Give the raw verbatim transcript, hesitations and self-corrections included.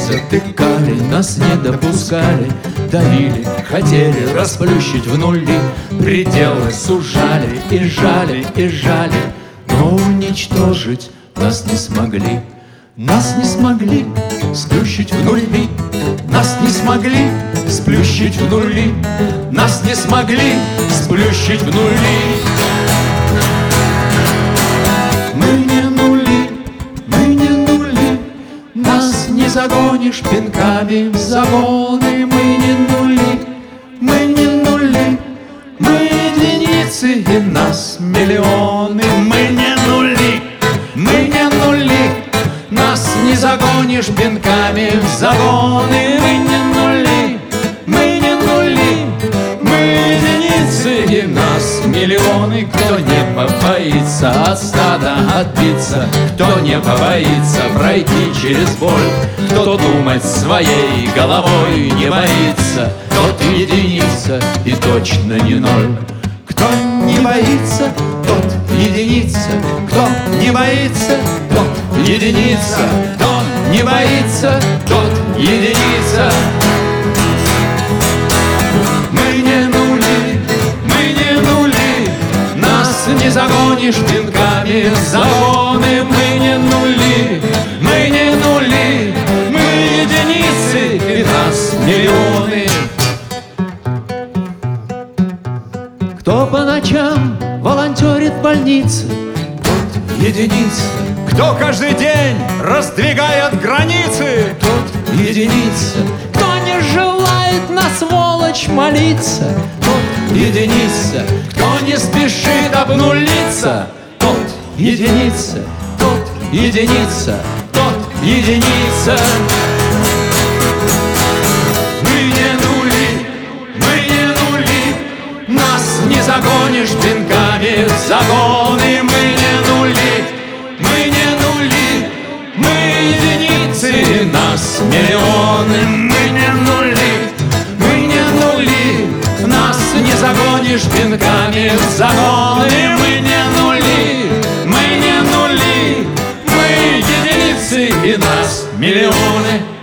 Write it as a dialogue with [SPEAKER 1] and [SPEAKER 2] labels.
[SPEAKER 1] затыкали, нас не допускали, давили, хотели расплющить в нули, пределы сужали и жали, и жали, но уничтожить нас не смогли. Нас не смогли сплющить в нули, нас не смогли сплющить в нули, нас не смогли сплющить в нули. Мы не нули, мы не нули, нас не загонишь пинками в загоны. Мы не нули, мы не нули, мы единицы и нас миллионы. Мы не нули, мы не нули, нас не загонишь пинками в загоны. Мы не нули, мы не нули, мы единицы и нас миллионы. Кто не побоится от стада отбиться, кто не побоится пройти через боль, кто думать своей головой не боится, тот единица и точно не ноль. Кто не боится, тот единица, кто не боится, тот единица, кто не боится, тот единица. Мы не нули, мы не нули, нас не загонишь пинками в загоны. Мы не нули, мы не нули, мы единицы и нас миллионы. Кто по ночам волонтерит в больнице, тот единица.
[SPEAKER 2] Кто каждый день раздвигает границы,
[SPEAKER 1] тот единица. Кто не желает на сволочь молиться, тот единица. Кто не спешит обнулиться, тот единица. Тот единица, тот единица. Мы не нули, мы не нули, нас не загонишь пинками в загоны. Мы не нули, мы не нули, мы единицы и нас миллионы. Мы не нули, мы не нули, нас не загонишь пинками в загоны. Мы не нули, мы не нули, мы единицы и нас миллионы.